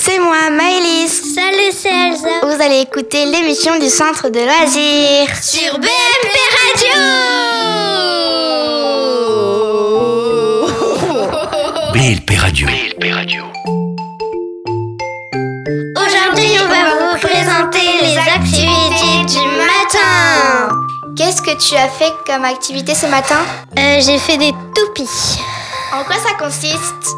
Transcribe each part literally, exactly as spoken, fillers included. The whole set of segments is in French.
c'est moi, Maëlys. Salut, c'est Elsa. Vous allez écouter l'émission du Centre de loisirs sur B M P Radio. B L P Radio. B L P Radio. Aujourd'hui, on va vous présenter les activités du matin. Qu'est-ce que tu as fait comme activité ce matin? euh, J'ai fait des toupies. En quoi ça consiste?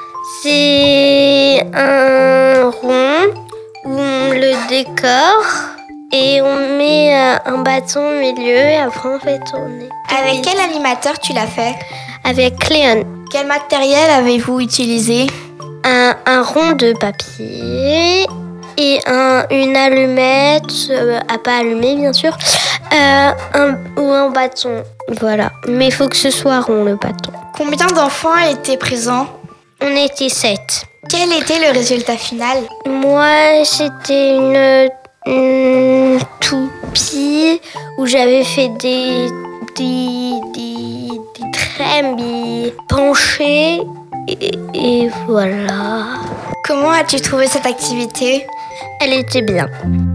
C'est un rond où on le décore et on met un bâton au milieu et après on fait tourner. Avec quel animateur tu l'as fait? Avec Cléon. Quel matériel avez-vous utilisé? Un, un rond de papier et un, une allumette, euh, à pas allumer bien sûr, euh, un, ou un bâton. Voilà, mais il faut que ce soit rond le bâton. Combien d'enfants étaient présents? On était sept. Quel était le résultat final? Moi, c'était une, une toupie où j'avais fait des, des, des, des traits mais penchés et, et voilà. Comment as-tu trouvé cette activité? Elle était bien.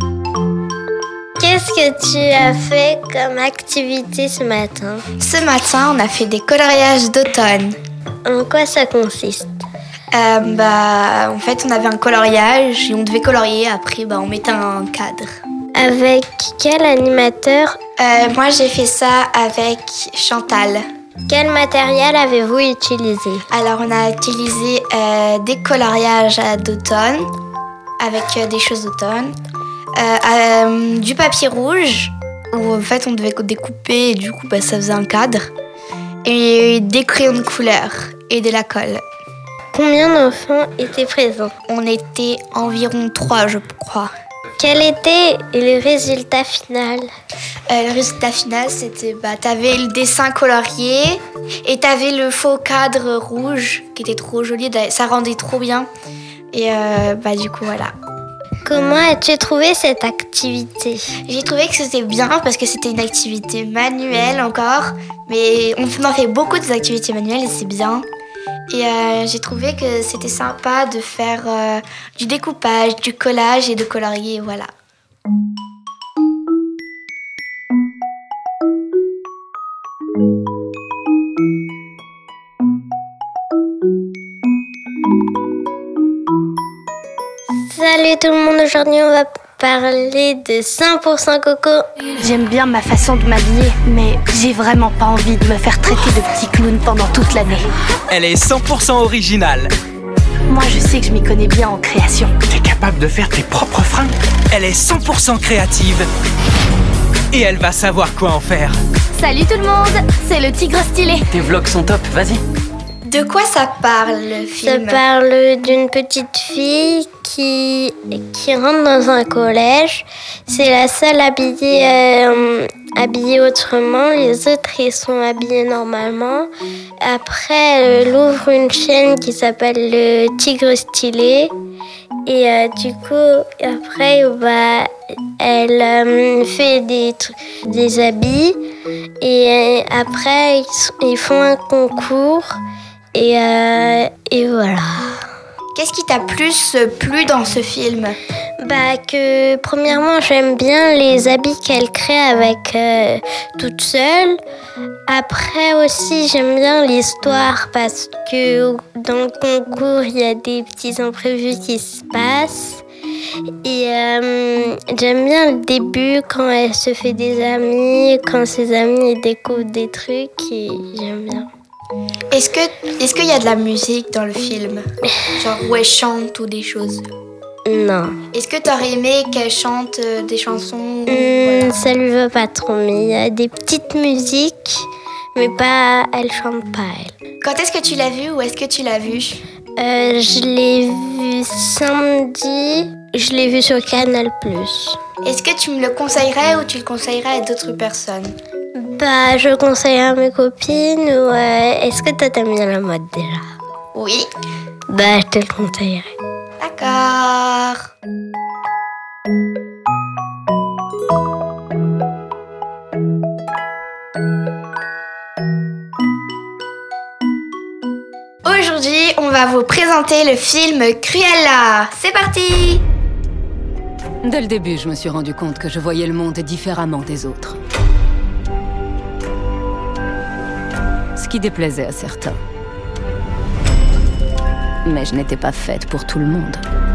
Qu'est-ce que tu as fait comme activité ce matin? Ce matin, on a fait des coloriages d'automne. En quoi ça consiste? Euh, bah, en fait, on avait un coloriage et on devait colorier. Après, bah, on mettait un cadre. Avec quel animateur? Euh, moi, j'ai fait ça avec Chantal. Quel matériel avez-vous utilisé? Alors, on a utilisé euh, des coloriages d'automne avec euh, des choses d'automne, euh, euh, du papier rouge où en fait on devait découper et du coup bah, ça faisait un cadre, et des crayons de couleur et de la colle. Combien d'enfants étaient présents? On était environ trois, je crois. Quel était le résultat final? Euh, le résultat final, c'était bah, t'avais le dessin colorié et t'avais le faux cadre rouge qui était trop joli, ça rendait trop bien. Et euh, bah, du coup, voilà. Comment as-tu trouvé cette activité? J'ai trouvé que c'était bien parce que c'était une activité manuelle encore, mais on en fait beaucoup des activités manuelles et c'est bien. Et euh, j'ai trouvé que c'était sympa de faire euh, du découpage, du collage et de colorier, voilà. Salut tout le monde, aujourd'hui on va parler de cent pour cent Coco. J'aime bien ma façon de m'habiller, mais j'ai vraiment pas envie de me faire traiter de petit clown pendant toute l'année. Elle est cent pour cent originale. Moi je sais que je m'y connais bien en création. T'es capable de faire tes propres fringues? Elle est cent pour cent créative. Et elle va savoir quoi en faire. Salut tout le monde, c'est le tigre stylé. Tes vlogs sont top, vas-y. De quoi ça parle, le Ça film? parle d'une petite fille qui, qui rentre dans un collège. C'est la seule habillée, euh, habillée autrement. Les autres, ils sont habillés normalement. Après, elle ouvre une chaîne qui s'appelle le Tigre Stylé. Et euh, du coup, après, bah, elle euh, fait des, des habits. Et euh, après, ils, ils font un concours. Et, euh, et voilà. Qu'est-ce qui t'a plus plu dans ce film? Bah que premièrement j'aime bien les habits qu'elle crée avec euh, toute seule. Après aussi j'aime bien l'histoire parce que dans le concours il y a des petits imprévus qui se passent. Et euh, j'aime bien le début quand elle se fait des amis, quand ses amis découvrent des trucs et j'aime bien. Est-ce que, est-ce qu'il y a de la musique dans le film? Genre où elle chante ou des choses? Non. Est-ce que t'aurais aimé qu'elle chante euh, des chansons? Mmh, Voilà. Ça lui va pas trop, mais il y a des petites musiques, mais pas, elle chante pas elle. Quand est-ce que tu l'as vu? Où est-ce que tu l'as vu? Euh, je l'ai vu samedi, je l'ai vu sur Canal plus. Est-ce que tu me le conseillerais ou tu le conseillerais à d'autres personnes? Bah, je conseille à mes copines ou euh, est-ce que toi t'aimes bien la mode déjà? Oui. Bah, je te le conseillerais. D'accord. Aujourd'hui, on va vous présenter le film Cruella. C'est parti! Dès le début, je me suis rendu compte que je voyais le monde différemment des autres. Ce qui déplaisait à certains. Mais je n'étais pas faite pour tout le monde.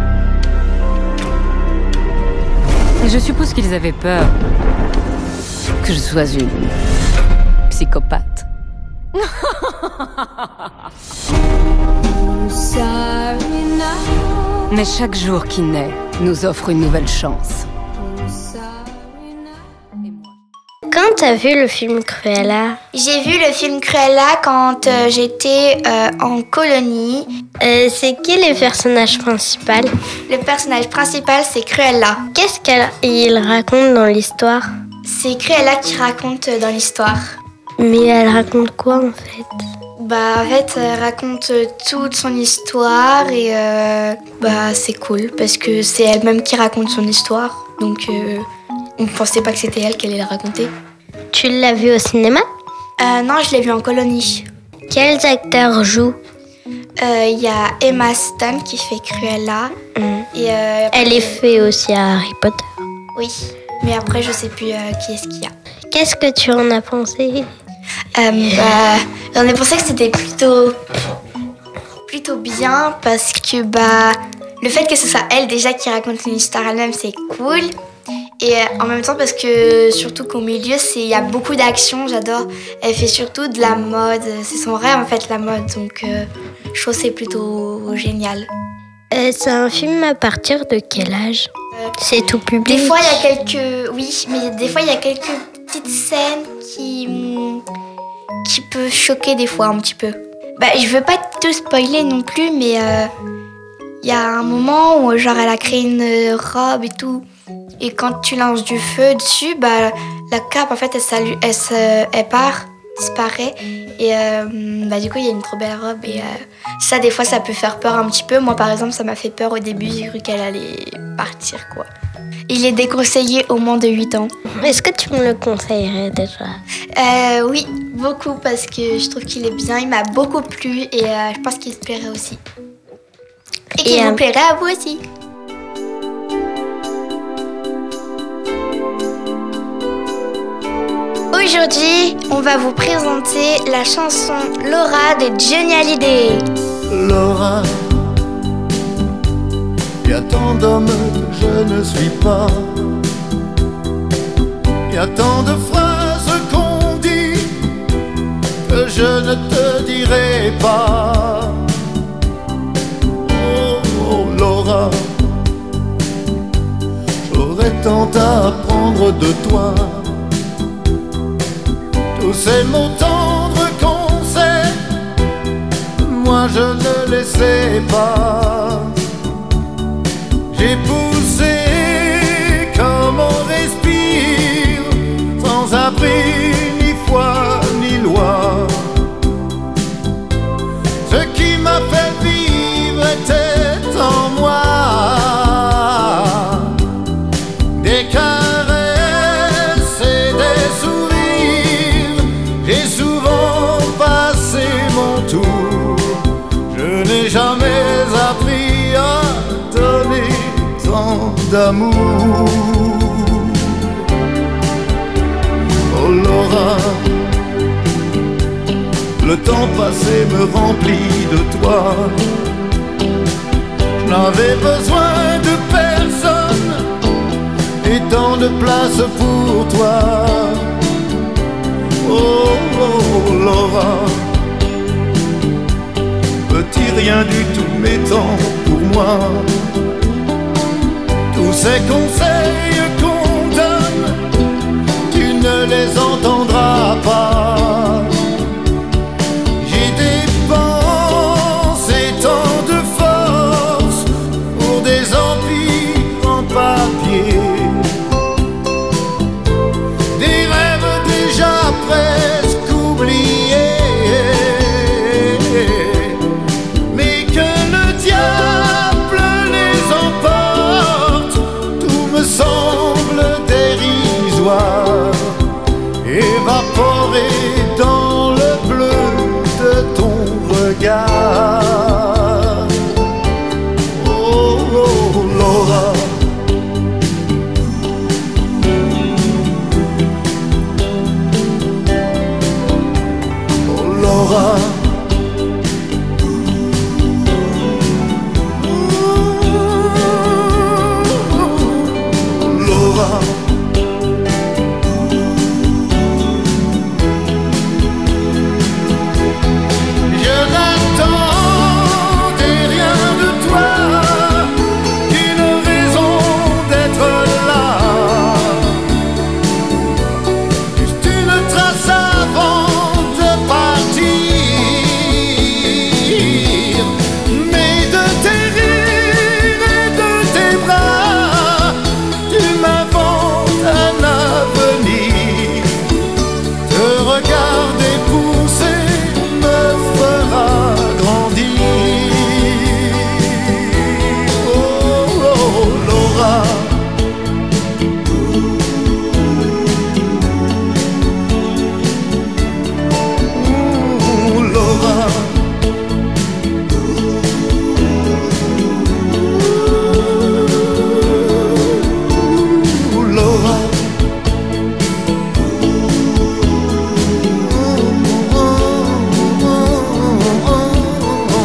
Et je suppose qu'ils avaient peur que je sois une psychopathe. Mais chaque jour qui naît nous offre une nouvelle chance. Quand t'as vu le film Cruella? J'ai vu le film Cruella quand euh, j'étais euh, en colonie. Euh, c'est qui le personnage principal? Le personnage principal, c'est Cruella. Qu'est-ce qu'il raconte dans l'histoire? C'est Cruella qui raconte dans l'histoire. Mais elle raconte quoi en fait? Bah en fait, elle raconte toute son histoire et euh, bah c'est cool parce que c'est elle-même qui raconte son histoire. Donc euh, on ne pensait pas que c'était elle qui allait la raconter. Tu l'as vue au cinéma? euh, Non, je l'ai vue en colonie. Quels acteurs jouent? Il euh, y a Emma Stone qui fait Cruella. Mmh. Et, euh, elle est fait aussi à Harry Potter. Oui, mais après je sais plus euh, qui est-ce qu'il y a. Qu'est-ce que tu en as pensé? Euh, bah, j'en ai pensé que c'était plutôt, plutôt bien parce que bah, le fait que ce soit elle déjà qui raconte une histoire elle-même, c'est cool. Et euh, en même temps parce que surtout qu'au milieu, il y a beaucoup d'action, j'adore. Elle fait surtout de la mode, c'est son rêve en fait la mode, donc euh, je trouve que c'est plutôt génial. Euh, c'est un film à partir de quel âge? euh, C'est tout public? Des fois il y a quelques, oui, mais des fois il y a quelques petites scènes qui, qui peuvent choquer des fois un petit peu. Bah, je veux pas te spoiler non plus, mais il euh, y a un moment où genre elle a créé une robe et tout, et quand tu lances du feu dessus, bah la cape en fait elle, s'allume, elle, se, elle part, disparaît, et euh, bah du coup il y a une trop belle robe et euh, ça des fois ça peut faire peur un petit peu. Moi par exemple ça m'a fait peur au début, j'ai cru qu'elle allait partir quoi. Il est déconseillé au moins de huit ans. Est-ce que tu me le conseillerais déjà? euh, Oui, beaucoup parce que je trouve qu'il est bien, il m'a beaucoup plu et euh, je pense qu'il te plairait aussi. Et qu'il et vous un... plairait à vous aussi. Aujourd'hui, on va vous présenter la chanson Laura de Johnny Hallyday. Laura, il y a tant d'hommes que je ne suis pas. Il y a tant de phrases qu'on dit que je ne te dirai pas. Oh, oh Laura, j'aurais tant à apprendre de toi. Tous ces mots tendres qu'on sait, moi je ne les sais pas. J'ai poussé comme on respire, sans abri, ni foi, ni loi. Ce qui m'a fait vivre était en moi. Des caresses et des sourires, j'ai souvent passé mon tour. Je n'ai jamais appris à donner tant d'amour. Oh Laura, le temps passé me remplit de toi. Je n'avais besoin de personne et tant de place pour toi. Oh, oh Laura, petit rien du tout mais tant pour moi. Tous ces conseils qu'on donne, tu ne les entendras pas. J'ai dépensé tant de force pour des empires en papier, des rêves déjà presque oubliés, mais que le diable les emporte, tout me semble dérisoire et va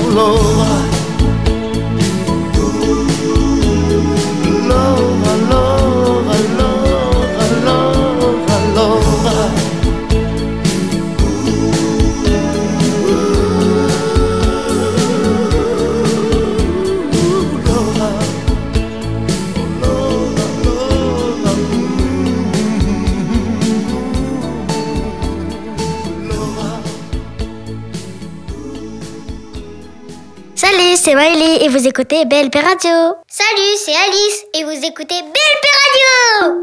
Laura. Laura, Laura, Laura, Laura, Laura. Salut, c'est Miley et vous écoutez B L P Radio. Salut, c'est Alice et vous écoutez B L P Radio.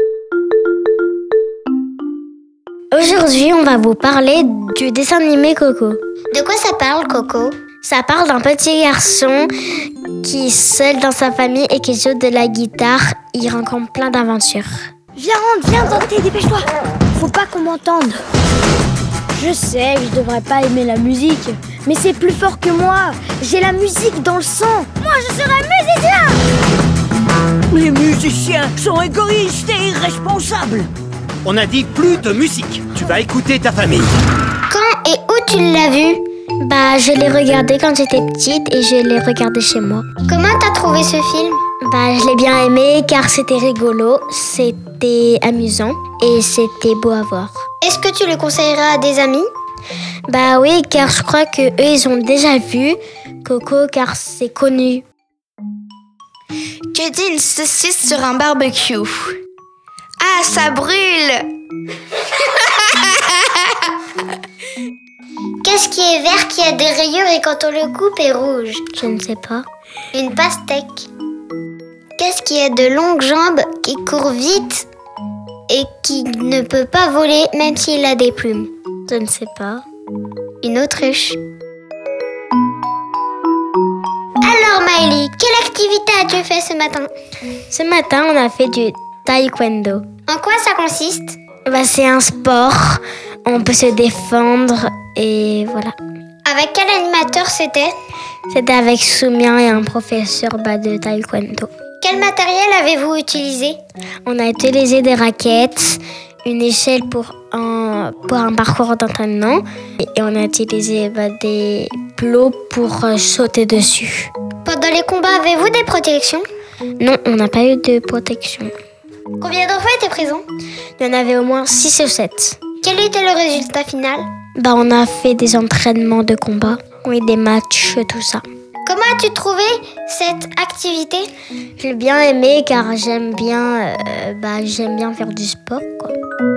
Aujourd'hui, on va vous parler du dessin animé Coco. De quoi ça parle, Coco? Ça parle d'un petit garçon qui est seul dans sa famille et qui joue de la guitare. Il rencontre plein d'aventures. Viens, rentre, viens, Dorothée, dépêche-toi. Faut pas qu'on m'entende. Je sais que je devrais pas aimer la musique, mais c'est plus fort que moi. J'ai la musique dans le sang. Moi, je serai musicien. Les musiciens sont égoïstes et irresponsables. On a dit plus de musique. Tu vas écouter ta famille. Quand et où tu l'as vu? Bah, je l'ai regardé quand j'étais petite et je l'ai regardé chez moi. Comment t'as trouvé ce film? Bah, je l'ai bien aimé car c'était rigolo, c'était amusant et c'était beau à voir. Est-ce que tu le conseilleras à des amis? Bah oui, car je crois que eux ils ont déjà vu Coco car c'est connu. Que dit une saucisse sur un barbecue? Ah, ça brûle! Qu'est-ce qui est vert, qui a des rayures et quand on le coupe est rouge? Je ne sais pas. Une pastèque. Qu'est-ce qui a de longues jambes, qui court vite et qui ne peut pas voler même s'il a des plumes? Je ne sais pas. Une autruche. Alors Miley, quelle activité as-tu fait ce matin? Ce matin, on a fait du taekwondo. En quoi ça consiste? Bah, c'est un sport, on peut se défendre et voilà. Avec quel animateur c'était? C'était avec Soumien et un professeur bah, de taekwondo. Quel matériel avez-vous utilisé? On a utilisé des raquettes, une échelle pour un, pour un parcours d'entraînement et on a utilisé bah, des plots pour euh, sauter dessus. Pendant les combats, avez-vous des protections? Non, on n'a pas eu de protection. Combien d'enfants étaient présents? Il y en avait au moins six ou sept. Quel était le résultat final? Bah, on a fait des entraînements de combat, oui, des matchs, tout ça. Comment as-tu trouvé cette activité? Je l'ai bien aimé car j'aime bien, euh, bah, j'aime bien faire du sport, quoi.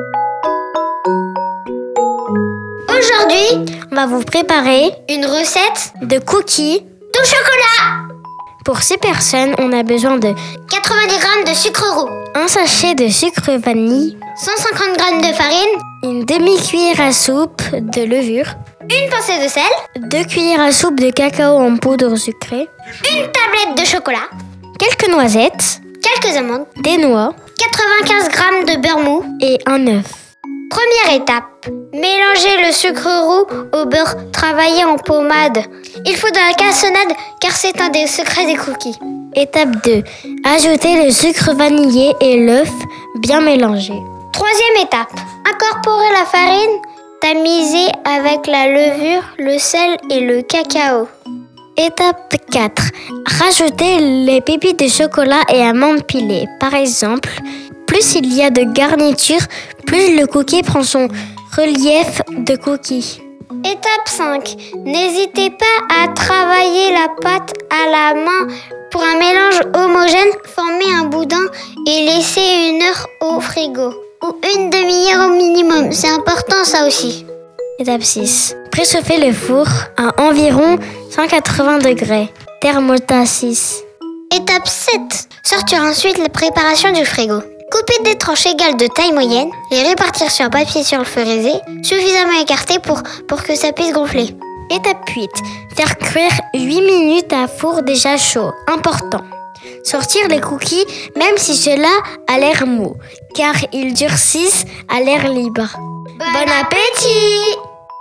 Aujourd'hui, on va vous préparer une recette de cookies au chocolat. Pour six personnes, on a besoin de quatre-vingt-dix grammes de sucre roux, un sachet de sucre vanille, cent cinquante grammes de farine, une demi-cuillère à soupe de levure, une pincée de sel, deux cuillères à soupe de cacao en poudre sucrée, une tablette de chocolat, quelques noisettes, quelques amandes, des noix, quatre-vingt-quinze grammes de beurre mou et un œuf. Première étape, mélangez le sucre roux au beurre travaillé en pommade. Il faut de la cassonade car c'est un des secrets des cookies. Étape deux, ajoutez le sucre vanillé et l'œuf bien mélangé. Troisième étape, incorporez la farine tamisée avec la levure, le sel et le cacao. Étape quatre, rajoutez les pépites de chocolat et amandes pilées. Par exemple, plus il y a de garniture, plus le cookie prend son relief de cookie. Étape cinq. N'hésitez pas à travailler la pâte à la main pour un mélange homogène. Formez un boudin et laissez une heure au frigo. Ou une demi-heure au minimum, c'est important ça aussi. Étape six. Préchauffez le four à environ cent quatre-vingts degrés. Thermostat six. Étape sept. Sortir ensuite la préparation du frigo. Couper des tranches égales de taille moyenne, les répartir sur un papier sur le feu aisé, suffisamment écarté pour, pour que ça puisse gonfler. Étape huit. Faire cuire huit minutes à four déjà chaud. Important. Sortir les cookies même si cela a l'air mou, car ils durcissent à l'air libre. Bon, bon appétit!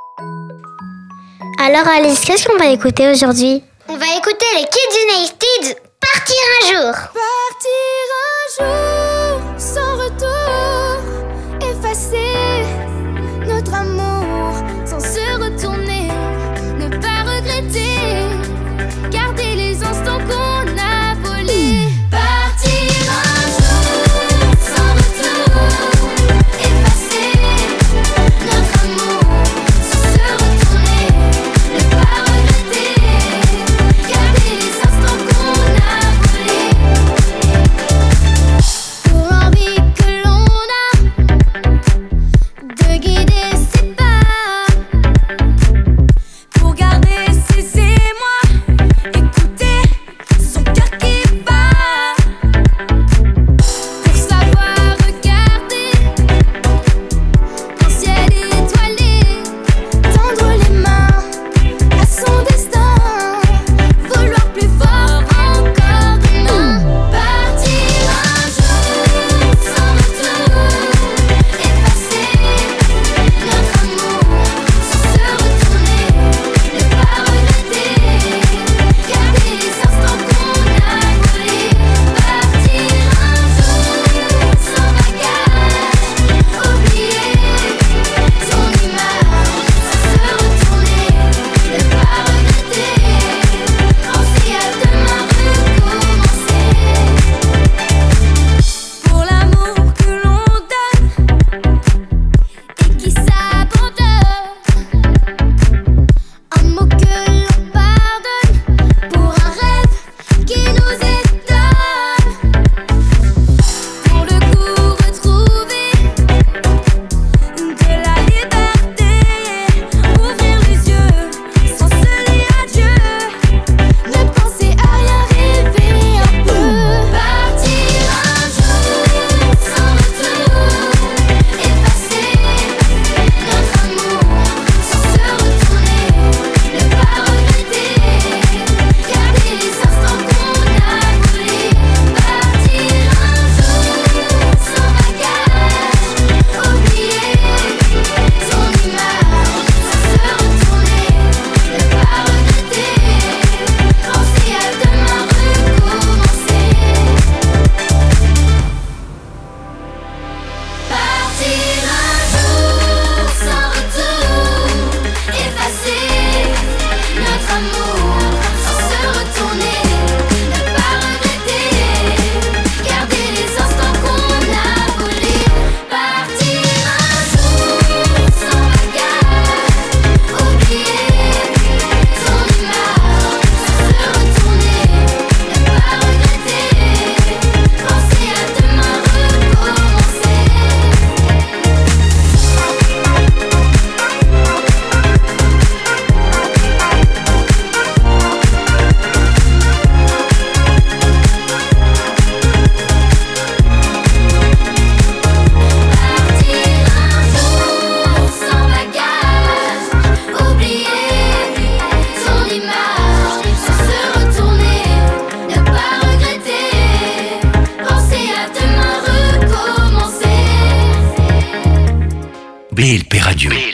Alors Alice, qu'est-ce qu'on va écouter aujourd'hui? On va écouter les Kids United, Partir un jour. Partir un jour sans retour, effacer notre amour sans se retourner, ne pas regretter. Radio.